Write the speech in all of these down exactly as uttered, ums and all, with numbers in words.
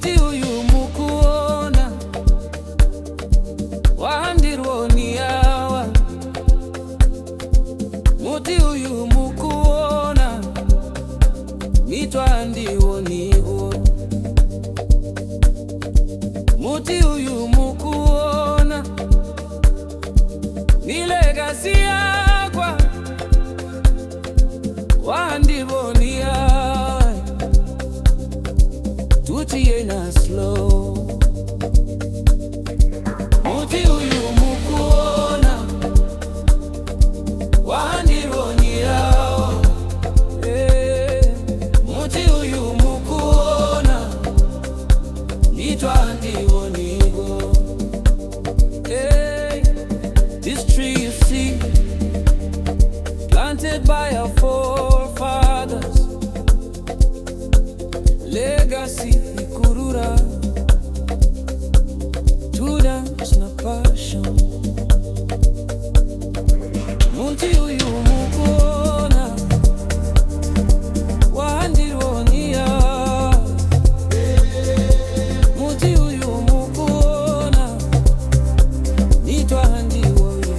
muti uyu mukuona wandironi yawa muti uyu mukuona mitwa ndiwoniwo muti uyu mukuona ni legacy yakwa wandivoni yawa tutiena slow muti uyu mukuona wandironi yawa eh, muti uyu mukuona nitwa ndiwonigo eh, this tree you see planted by our forefathers, legacy ikurura tudance na passion muti uyu mukuona wandironi yawa muti uyu mukuona nitwa ndiwoyo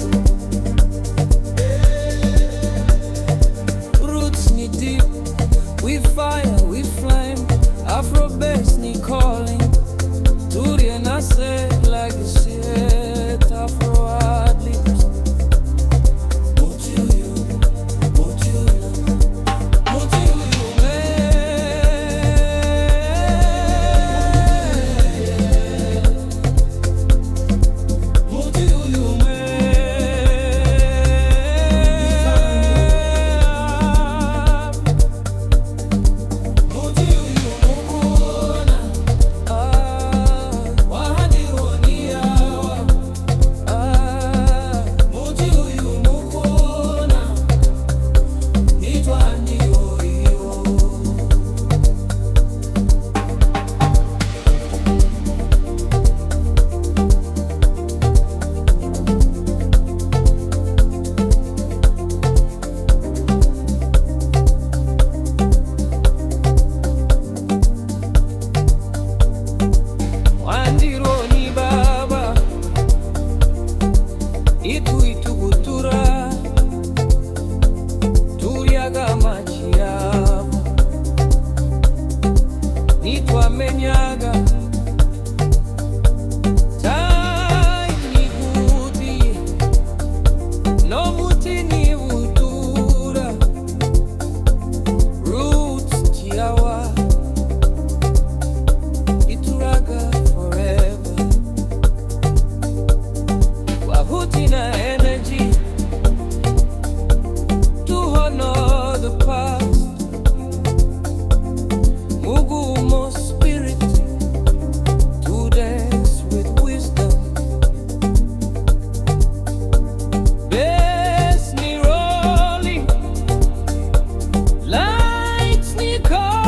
roots ni deep, we fire, we flame, Afro bass ni calling Turi na say like a shit, Afro hard lips muti uyu, muti uyu, muti uyu me muti uyu me muti uyu mukuona wandironi yawa muti uyu mukuona nitwa ndiwoyo wandironi baba itu itugutura turiaga machi yabo nitwamenyaga tai ni buti no buti ni butura roots chiawa ituraga forever wahutina energy to honor the past mugumo spirit to dance with wisdom bass ni rolling lights ni calling